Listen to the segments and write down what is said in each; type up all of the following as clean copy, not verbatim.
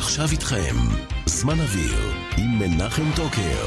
ועכשיו איתכם, זמן אוויר עם מנחם טוקר.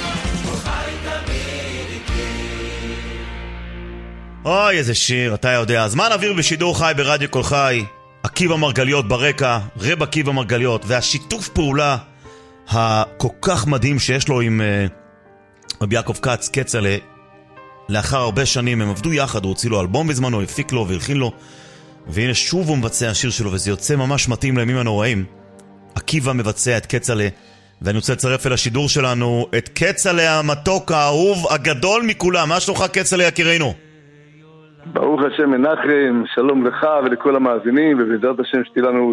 אוי, איזה שיר, אתה יודע. זמן אוויר בשידור חי ברדיו כל חי. עקיבא מרגליות ברקע, רב עקיבא מרגליות, והשיתוף פעולה הכל כך מדהים שיש לו עם רבי יעקב כץ, כצל'ה. לאחר הרבה שנים הם עבדו יחד, הוא הוציא לו אלבום בזמנו, הפיק לו והלחין לו, והנה שוב הוא מבצע השיר שלו, וזה יוצא ממש מתאים לימים הנוראים. עקיבא מבצע את כצל'ה, ואני רוצה לצרף אל השידור שלנו את כצל'ה המתוק, האהוב, הגדול מכולם. מה שלומך כצל'ה יקירנו? ברוך השם מנחם, שלום לך ולכל המאזינים, ובעזרת השם שתהיה לנו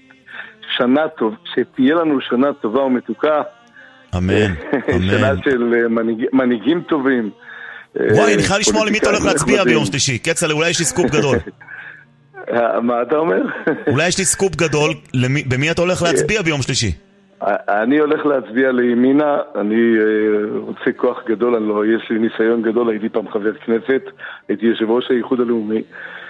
שתהיה לנו שנה טובה ומתוקה. אמן, אמן. שנה של מנהיגים טובים. וואי, אני חייב לשמוע למי אתה הולך להצביע ביום שלישי. כצל'ה, אולי יש לי סקופ גדול. מה אתה אומר? אולי יש לי סקופ גדול, במי אתה הולך להצביע ביום שלישי? אני הולך להצביע לימינה, אני רוצה כוח גדול, יש לי ניסיון גדול, הייתי פעם חבר כנסת, הייתי יושב ראש האיחוד הלאומי,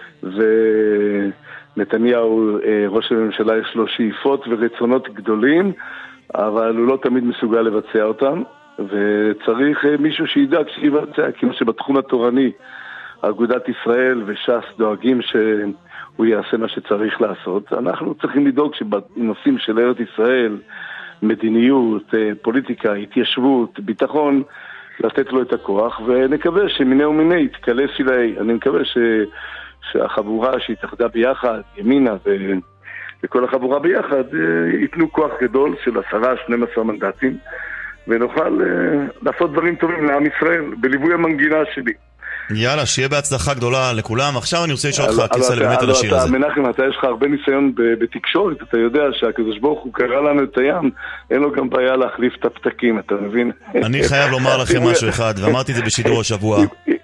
ונתניהו, ראש הממשלה, יש לו שאיפות ורצונות גדולים, אבל הוא לא תמיד מסוגל לבצע אותם, וצריך מישהו שידאג שיבצע, כמו שבתחום התורני, אגודת ישראל וש"ס דואגים שהוא יעשה מה שצריך לעשות. אנחנו צריכים לדאוג שבנושאים של ארץ ישראל, מדיניות, פוליטיקה, התיישבות, ביטחון, לתת לו את הכוח, ונקווה שמיני ומיני יתקלס אליי. אני מקווה שהחבורה שהתאחדה ביחד, ימינה וכל החבורה ביחד, ייתנו כוח גדול של 10-12 מנדטים, ונוכל לעשות דברים טובים לעם ישראל, בליווי המנגינה שלי. יאללה, שיהיה בהצלחה גדולה לכולם. עכשיו אני רוצה לשאול אותך, כצל'ה, באמת על השיר הזה. מנחם, אתה יש לך הרבה ניסיון בתקשורת, אתה יודע שהקדוש ברוך הוא קרא לנו את הים, אין לו גם בעיה להחליף את הפתקים, אתה מבין? אני חייב לומר לכם משהו אחד, ואמרתי את זה בשידור השבוע,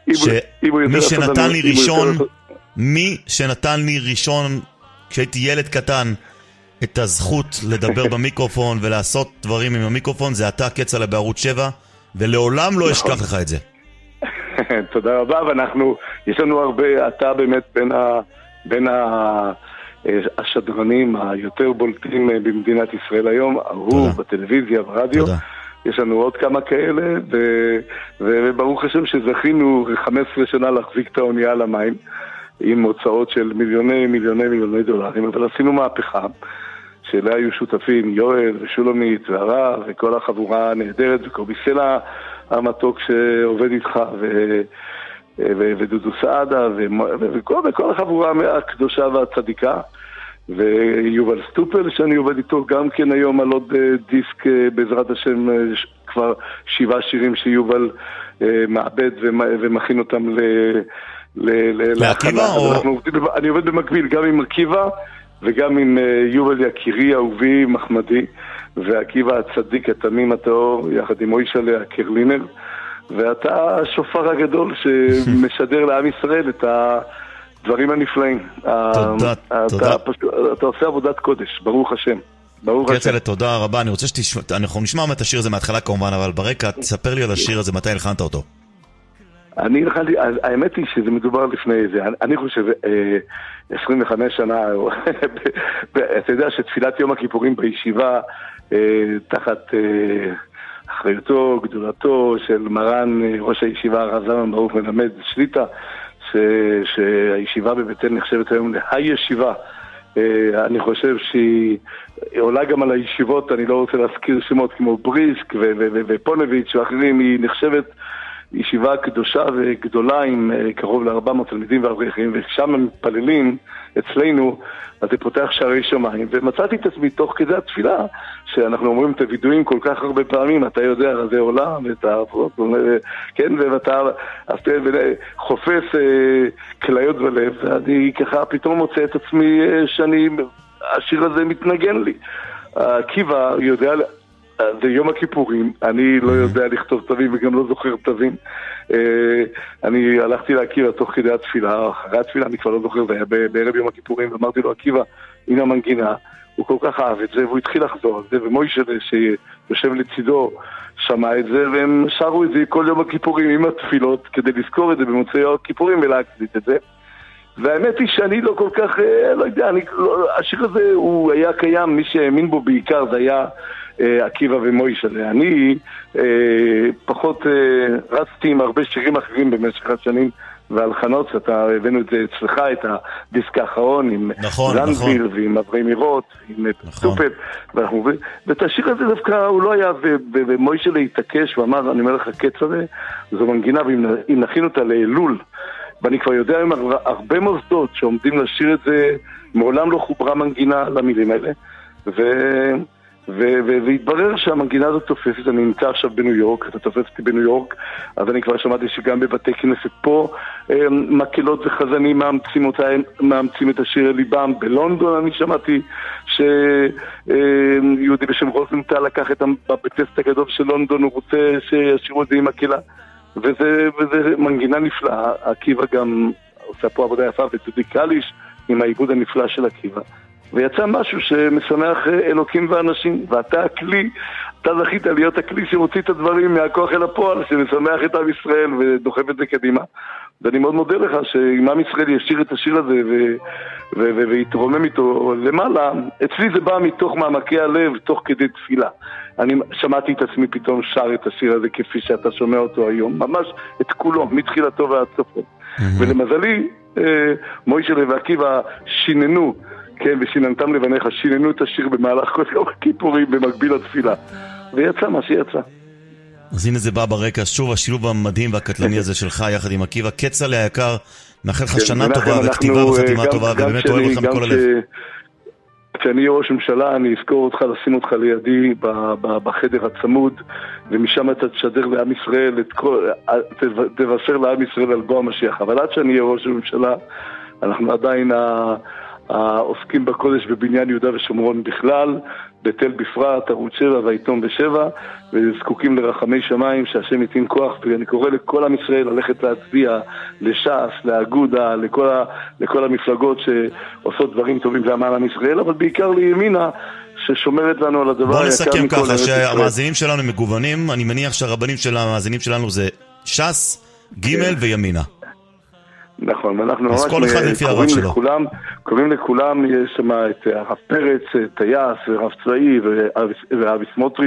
מי שנתן לי ראשון, כשהייתי ילד קטן, את הזכות לדבר במיקרופון ולעשות דברים עם המיקרופון, זה אתה, כצל'ה, בערוץ 7, ולעולם לא אשכח לך את זה. תודה רבה, ואנחנו, יש לנו הרבה, אתה באמת בין השדרנים היותר בולטים במדינת ישראל היום, הוא בטלוויזיה, ברדיו, יש לנו עוד כמה כאלה, וברוך השם שזכינו 15 שנה להחזיק את האונייה על המים, עם הוצאות של מיליוני דולרים, אבל עשינו מהפכה, שאלה היו שותפים יואל ושולמית והרב וכל החבורה הנהדרת וקובי סלע המתוק שעובד איתך ודודו סעדה וכל החבורה הקדושה והצדיקה ויובל סטופל שאני עובד איתו גם כן היום על עוד דיסק בעזרת השם כבר 7 שירים שיובל מעבד ומכין אותם לעקיבא? אני עובד במקביל גם עם עקיבא וגם עם יובל יקירי, אהובי, מחמדי, ועקיבא הצדיק, התמים הטהור, יחד עם מוישלה הקרלינר, ואתה השופר הגדול שמשדר לעם ישראל את הדברים הנפלאים. תודה. אתה עושה עבודת קודש, ברוך השם. כצל'ה, תודה רבה. אני רוצה אנחנו נשמע את השיר הזה מההתחלה כמובן, אבל ברקע, תספר לי על השיר הזה, מתי הלחנת אותו? האמת היא שזה מדובר לפני זה, אני חושב 25 שנה, אתה יודע שתפילת יום הכיפורים בישיבה תחת אחריותו, גדולתו של מרן ראש הישיבה הרב זלמן ברוך מלמד שליטה, שהישיבה בבית אל נחשבת היום להישיבה, אני חושב שהיא עולה גם על הישיבות, אני לא רוצה להזכיר שמות כמו בריסק ופונביץ' ואחרים, היא נחשבת ישיבה קדושה וגדולה עם קרוב ל400 תלמידים ואברכים, ושם הם מתפללים אצלנו, אז זה פותח שערי שמיים, ומצאתי את עצמי תוך כדי התפילה, שאנחנו אומרים את הוידועים כל כך הרבה פעמים, אתה יודע, זה עולם, כן, ואתה חופש כליות בלב, ואני ככה פתאום מוצא את עצמי השיר הזה מתנגן לי. עקיבא יודע זה יום הכיפורים, אני לא יודע לכתוב תווים וגם לא זוכר תווים. אני הלכתי לעקיבא תוך כדי התפילה, אחרי התפילה אני כבר לא זוכר, זה היה בערב יום הכיפורים, ואמרתי לו, עקיבא, הנה המנגינה, הוא כל כך אהב את זה, והוא התחיל לחזור על זה, ומוישלה שיושב לצידו שמע את זה, והם שרו את זה כל יום הכיפורים עם התפילות, כדי לזכור את זה במוצאי הכיפורים ולהקליט את זה. והאמת היא שאני לא כל כך, לא יודע, השיר הזה הוא היה קיים, מי שהאמין בו בעיקר זה היה עקיבא ומוישלה. אני פחות רצתי עם הרבה שירים אחרים במשך השנים, והלחנות, אתה הבאנו את זה אצלך, את הדיסק האחרון עם זנדוויל ועם אברי מירות, עם טופל, ואת השיר הזה דווקא הוא לא היה, ומוישלה התעקש ואמר, אני אומר לך, הקץ הזה, זו מנגינה, ואם נכין אותה לאלול, ואני כבר יודע עם הרבה מוסדות שעומדים לשיר את זה, מעולם לא חוברה מנגינה למילים האלה, והתברר שהמנגינה הזאת תופסת. אני נמצא עכשיו בניו יורק, אתה תופס אותי בניו יורק, אז אני כבר שמעתי שגם בבתי כנסת פה מקהלות וחזנים מאמצים את השיר אל ליבם. בלונדון אני שמעתי שיהודי בשם רוזנטל לקח את הבית כנסת הגדול של לונדון, הוא רוצה שישירו את זה עם מקהלה, וזה מנגינה נפלאה. עקיבא גם עושה פה עבודה יפה, וצודי קליש עם העיבוד הנפלא של עקיבא, ויצא משהו שמשמח אלוקים ואנשים, ואתה הכלי, אתה זכית להיות הכלי שמוציא את הדברים מהכוח אל הפועל, שמשמח את עם ישראל ודוחף את זה קדימה. ואני מאוד מודה לך שאם עם ישראל ישיר את השיר הזה ויתרומם איתו למעלה, אצלי זה בא מתוך מעמקי הלב, תוך כדי תפילה. אני שמעתי את עצמי פתאום שר את השיר הזה כפי שאתה שומע אותו היום, ממש את כולו, מתחילתו ועד סופו. ולמזלי, מוישלה ועקיבא שיננו, כן, ושיננתם לבניך, שיננו את השיר במהלך כל יום הכיפורים במקביל לתפילה, ויצא מה שיצא. אז הנה זה בא ברקע, שוב השילוב המדהים והקטלני הזה שלך יחד עם עקיבא. כצל'ה היקר, מאחל לך שנה טובה וכתיבה וחתימה טובה, ובאמת אוהב אותך מכל הלב. כשאני אהיה ראש ממשלה, אני אזכור אותך, לשים אותך לידי בחדר הצמוד, ומשם אתה תשדר לעם ישראל, תבשר לעם ישראל על בוא המשיח. אבל עד שאני אהיה ראש ממשלה, אנחנו עדיין העוסקים בקודש בבניין יהודה ושומרון בכלל, בתל בפרט, ערוץ 7 והעיתון ב7, וזקוקים לרחמי שמיים שהשם ייתן כוח. ואני קורא לכל עם ישראל ללכת להצביע לש"ס, לאגודה, לכל המפלגות שעושות דברים טובים למען עם ישראל, אבל בעיקר לימינה ששומרת לנו על הדבר. בוא נסכם ככה שהמאזינים שלנו מגוונים. אני מניח שהרבנים של המאזינים שלנו זה ש"ס, ג' וימינה. נכון, אנחנו ממש קוראים לכולם, יש שם את הרב פרץ, טייס, ורב צבאי, ואבי סמוטריץ',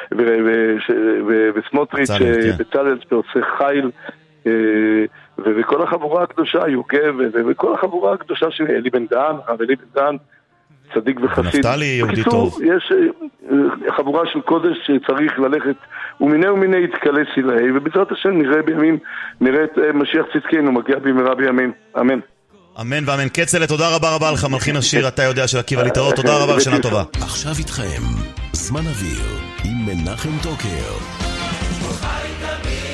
וסמוטריץ', בצלאל שעושה חיל, וכל החבורה הקדושה, יוגב, וכל החבורה הקדושה של אלי בן דהן, הרב אלי בן דהן, צדיק וחסיד. בקיצור, יש חבורה של קודש שצריך ללכת ומיני יתקלס אלוהי, ובעזרת השם נראה את משיח צדקנו מגיע במהרה בימינו. אמן. אמן ואמן. כצל'ה, תודה רבה לך, מלחין השיר אתה יודע של עקיבא, להתראות. תודה רבה ושנה טובה. עכשיו איתכם זמן אוויר עם מנחם טוקר.